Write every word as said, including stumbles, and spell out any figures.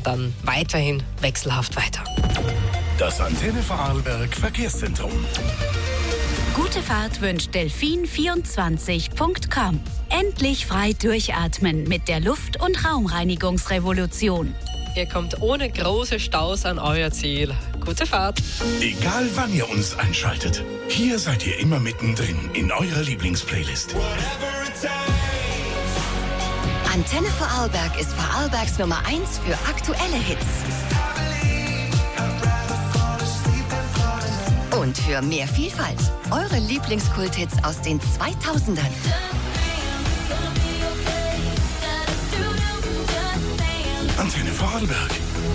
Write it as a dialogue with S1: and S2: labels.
S1: und dann weiterhin wechselhaft weiter.
S2: Das Antenne Vorarlberg Verkehrszentrum.
S3: Gute Fahrt wünscht Delfin vierundzwanzig Punkt com. Endlich frei durchatmen mit der Luft- und Raumreinigungsrevolution.
S1: Ihr kommt ohne große Staus an euer Ziel. Gute Fahrt!
S2: Egal wann ihr uns einschaltet, hier seid ihr immer mittendrin in eurer Lieblingsplaylist.
S4: Antenne Vorarlberg ist Vorarlbergs Nummer eins für aktuelle Hits. Und für mehr Vielfalt. Eure Lieblingskulthits aus den zweitausendern.
S2: Antenne Vorarlberg.